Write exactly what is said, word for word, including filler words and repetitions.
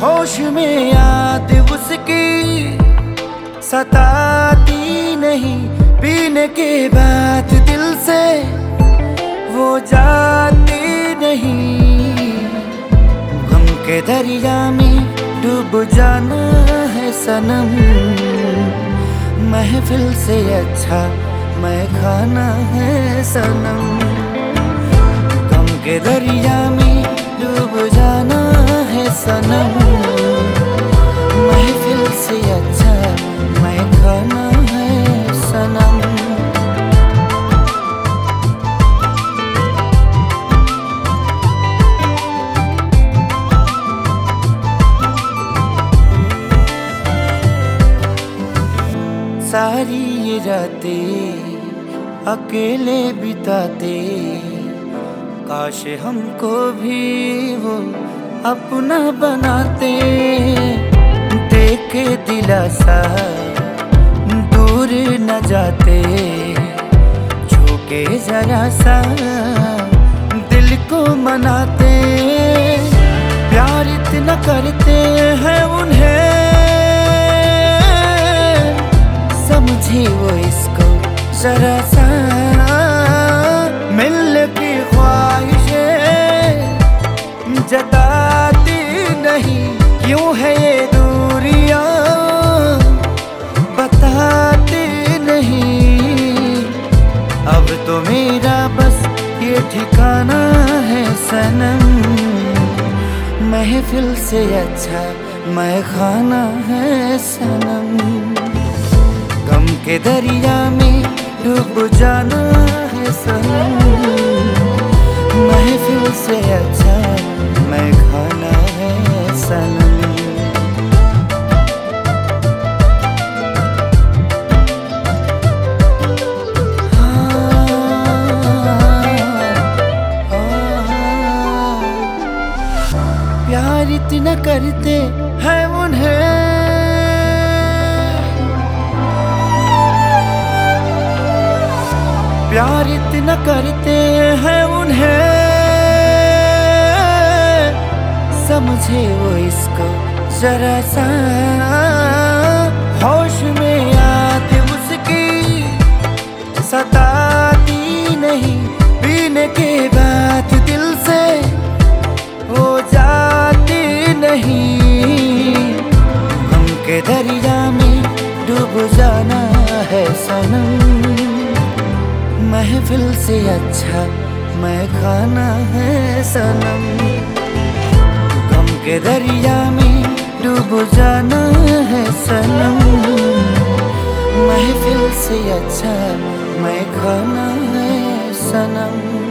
होश में याद उसकी सताती नहीं, पीने के बाद दिल से वो जाती नहीं। गम के दरिया में डूब जाना है सनम, महफिल से अच्छा मैं खाना है सनम। गम के दरिया में डूब जाना है सनम, महफिल से अच्छा मैं खाना है सनम। सारी ये रातें अकेले बिताते, काश हमको भी वो अपना बनाते। देखे दिलासा दूर न जाते, झुके जरा सा दिल को मनाते। प्यार इतना करते हैं उन्हें, समझे वो इसको जरा सा। मिलने की ख्वाहिशें जताती नहीं, क्यों है ये दूरियां बताती नहीं। अब तो मेरा बस ये ठिकाना है सनम, महफिल से अच्छा मैं खाना है सनम। गम के दरिया में डूब जाना है सनम, महफिल से अच्छा मैं खाना है सनम। प्यार इतना करते हैं उन्हें, प्यार इतना करते हैं उन्हें, समझे वो इसको जरा सा। होश में याद उसकी सताती नहीं, पीने के बाद दिल से वो जाती नहीं। गम के दरिया में डूब जाना है सनम, महफिल से अच्छा मैं खाना है सनम। गम के दरिया में डूब जाना है सनम, महफिल से अच्छा मैं खाना है सनम।